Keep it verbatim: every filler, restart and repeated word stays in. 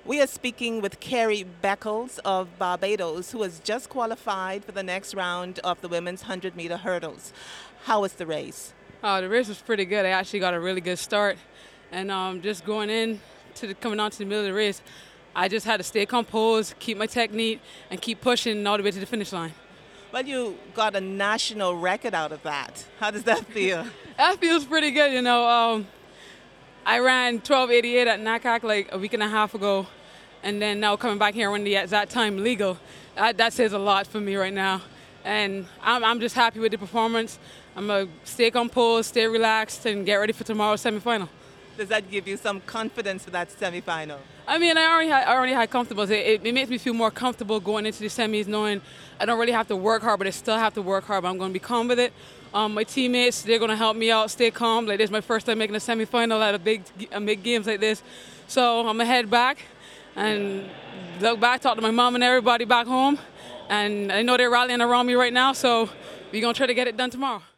We are speaking with Carrie Beckles of Barbados, who has just qualified for the next round of the women's one hundred meter hurdles. How was the race? Uh, the race was pretty good. I actually got a really good start, and um, just going in to the, coming on to the middle of the race, I just had to stay composed, keep my technique, and keep pushing all the way to the finish line. Well, you got a national record out of that. How does that feel? That feels pretty good, you know. Um, I ran twelve eighty-eight at N A C A C like a week and a half ago, and then now coming back here when the exact time legal, that, that says a lot for me right now. And I'm, I'm just happy with the performance. I'm going to stay composed, stay relaxed, and get ready for tomorrow's semifinal. Does that give you some confidence for that semifinal? I mean, I already had, I already had comfortable. It, it, it makes me feel more comfortable going into the semis, knowing I don't really have to work hard, but I still have to work hard. But I'm going to be calm with it. Um, my teammates, they're going to help me out, stay calm. Like, this is my first time making a semifinal at a big, a big games like this. So I'm going to head back and look back, talk to my mom and everybody back home. And I know they're rallying around me right now, so we're going to try to get it done tomorrow.